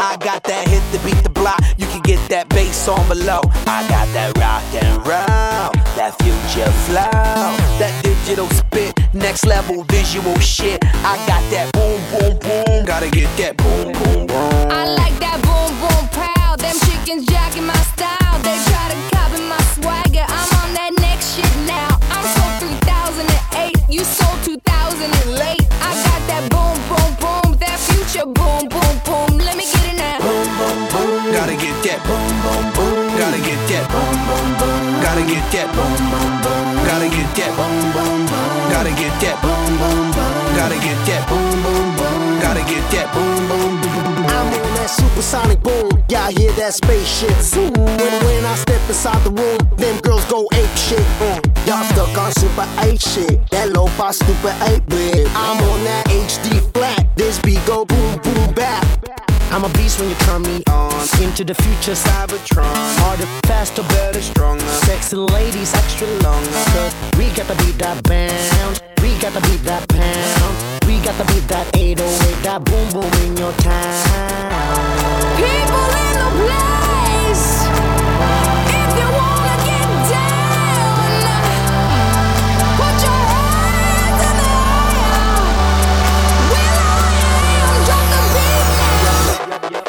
I got that hit to beat the block. You can get that bass on below. I got that rock and roll, that future flow, that digital spit, next level visual shit. I got that boom, boom, boom. Gotta get that boom, boom, boom. I like that boom, boom, proud. Them chickens jacking my style. They try to copy my swagger. I'm on that next shit now. I'm sold 3008. You sold 2000 and late. I got that boom, boom, boom. That future boom, boom, boom. Let me get it now. Boom, boom, boom. Gotta get that boom, boom, boom. Gotta get that boom, boom, boom. Gotta get that boom, boom, boom. Gotta get that boom, boom, boom. Gotta get that boom, boom, boom. Gotta get that boom, boom, boom. Gotta get that boom, boom, boom. I'm on that supersonic boom. Y'all hear that spaceship zoom. When I step inside the room, them girls go ape shit. Y'all stuck on super 8 shit. That lo-fi stupid 8-bit. I'm on that HD flat. This beat go boom, boom, bap. I'm a beast when you turn me on. Into the future, Cybertron. Harder, faster, better, stronger. Sexy ladies, extra longer. Cause we got to beat that bounce. We got to beat that pound. We got to beat that 808. That boom, boom in your town. People in the place. If you wanna get down, put your hands in the air. Will I am, drop the beat now.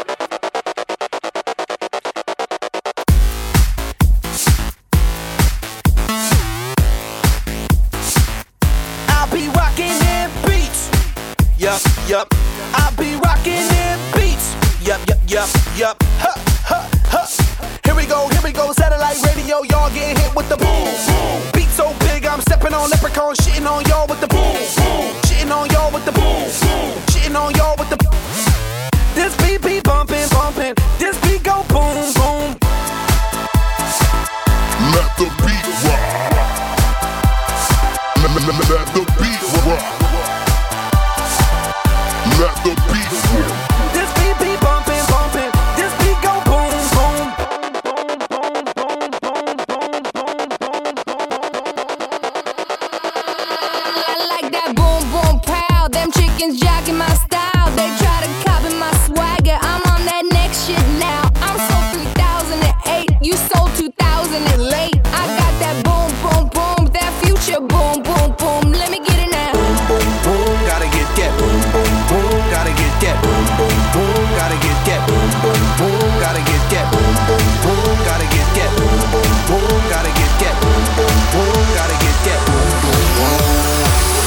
I'll be rocking them beats. Yup, yup. I'll be rocking them beats. Yup, yup, yup, yup. Huh, huh, huh. Here we go, satellite radio. Y'all getting hit with the boom, boom. Beat so big, I'm stepping on leprechauns, shitting on y'all with the boom, boom. Shitting on y'all with the boom, boom. Shitting on y'all with the. This beat be bumping, bumping. This beat go boom, boom. Let the beat rock. Let the beat rock. Let the